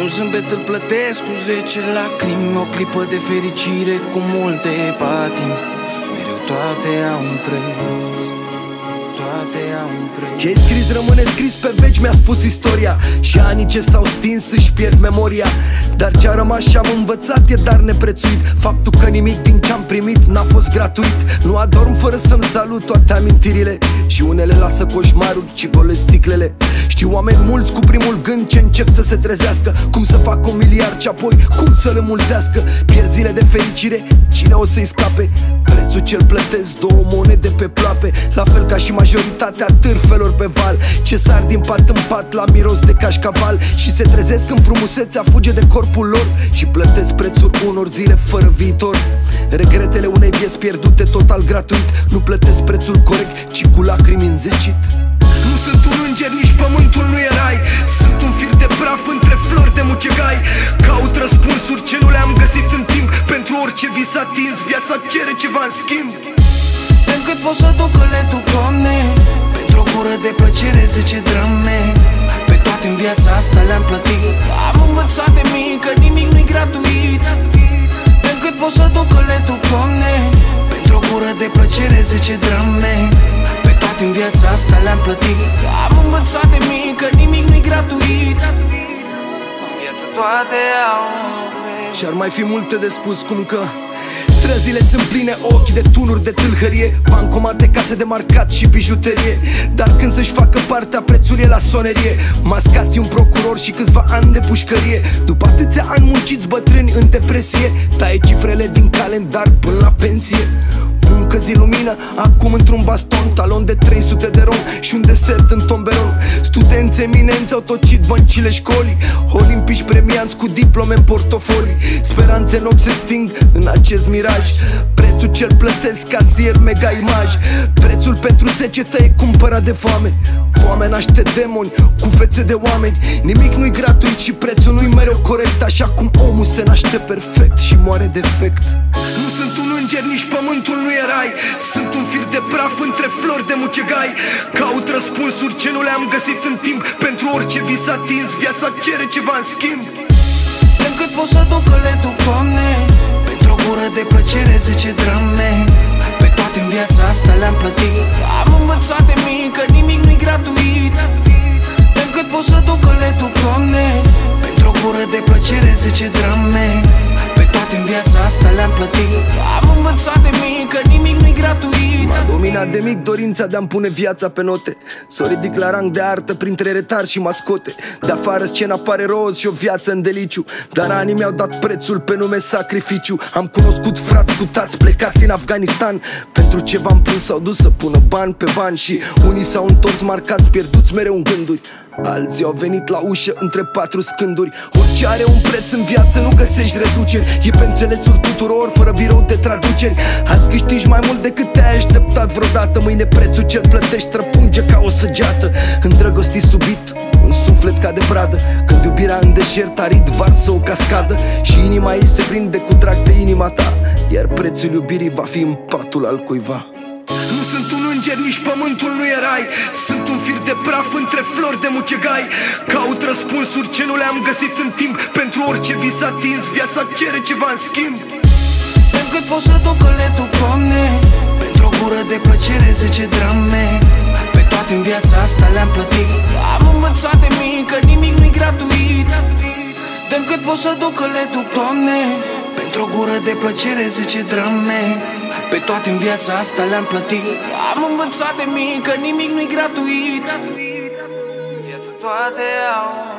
Un zâmbet îl plătesc cu 10 lacrimi, o clipă de fericire cu multe patimi. Mereu toate au un preț, toate au un preț. Ce-ai scris rămâne scris pe veci, mi-a spus istoria. Și anii ce s-au stins își pierd memoria. Dar ce-a rămas și-am învățat e dar neprețuit. Faptul că nimic din ce-am primit n-a fost gratuit. Nu adorm fără să-mi salut toate amintirile. Și unele lasă coșmaruri ce golesc sticlele. Știu oameni mulți cu primul gând ce încep să se trezească. Cum să facă 1 miliard și apoi cum să-l înmulțească. Pierd zile de fericire, cine o să-i scape? Prețul ce-l plătesc 2 monede pe ploape. La fel ca și majoritatea târfelor pe val, ce sar din pat în pat la miros de cașcaval. Și se trezesc în frumusețea fuge de corpul lor. Și plătesc prețul unor zile fără viitor. Regretele unei vieți pierdute total gratuit. Nu plătesc prețul corect, ci cu lacrimi înzecit. Nu sunt un înger, nici pământul nu e rai. Sunt un fir de praf între flori de mucegai. Caut răspunsuri ce nu le-am găsit în timp. Pentru orice vis atins, viața cere ceva în schimb. Pentru cât pot să duc, le duc, Doamne. Pentru o gură de plăcere 10 drame. Pe toate în viața asta le-am plătit. Am învățat de mine că nimic nu-i gratuit. Pentru cât pot să duc, le duc, Doamne. Pentru o gură de plăcere 10 drame. Pe toate în viața asta le-am plătit. Am învățat de mine că nimic nu-i gratuit. În viața toate au un preț. Și ar mai fi multe de spus, cum că străzile sunt pline ochi de tunuri de tâlhărie, bancomate, case de marcat și bijuterie. Dar când să-și facă partea, prețul e la sonerie. Mascați un procuror și câțiva ani de pușcărie. După atâția ani munciți bătrâni în depresie, taie cifrele din calendar până la pensie. Muncă, zi, lumină, acum într-un baston. Talon de 300 de ron și un desert în tomberon. Studenți eminenți au tocit băncile școlii. Olimpici premianți cu diplome în portofolii. Speranțe în ochi se sting în acest miraj. Prețul ce-l plătesc casier mega imaj. Prețul pentru secetă e cumpărat de foame. Foamea naște demoni cu fețe de oameni. Nimic nu-i gratuit și prețul nu-i mereu corect. Așa cum omul se naște perfect și moare defect. Nu sunt un înger, nici pământul nu e rai. Sunt un fir de praf între flori de mucegai. Caut răspunsuri ce nu le-am găsit în timp. Pentru orice vis atins, viața cere ceva în schimb. Pentru cât pot să duc, le duc, Doamne. Pentru o gură de plăcere 10 drame. Pe toate în viața asta le-am plătit. Am învățat de mine că nimic nu-i gratuit. Pentru cât pot să duc, le duc, Doamne. Pentru o gură de plăcere 10 drame. Pe toate în viața asta le-am plătit. Am învățat de mine că nimic nu-i gratuit. M-a dominat de mic dorința de a-mi pune viața pe note. S-o ridic la rang de artă printre retari și mascote. De afară scena pare roz și o viață în deliciu. Dar anii mi-au dat prețul pe nume sacrificiu. Am cunoscut frați cu tați plecați în Afganistan. Pentru ce v-am prins s-au dus să pună bani pe bani. Și unii s-au întors marcați, pierduți mereu în gânduri. Alții au venit la ușă între 4 scânduri. Orice are un preț în viață nu găsești reduceri. E pe înțelesul tuturor, fără birou de traduceri. Azi câștigi mai mult decât te-ai așteptat vreodată. Mâine prețul ce-l plătești străpunge ca o săgeată. Îndrăgostit subit, un suflet ca de pradă. Când iubirea în deșert arid varsă o cascadă. Și inima ei se prinde cu drag de inima ta. Iar prețul iubirii va fi în patul al cuiva. Nu sunt un înger, nici pământul nu e rai. Sunt un fir de praf între flori de mucegai. Caut răspunsuri ce nu le-am găsit în timp. Pentru orice vis atins, viața cere ceva în schimb. Pentru cât pot să duc, le duc, Doamne. Pentru o gură de plăcere 10 drame. Pe toate în viața asta le-am plătit. Am învățat de mine că nimic nu-i gratuit. Pentru cât pot să duc, le duc, Doamne. Pentru o gură de plăcere 10 drame. Pe toate în viața asta le-am plătit. Am învățat de mine că nimic nu-i gratuit. Viața toate au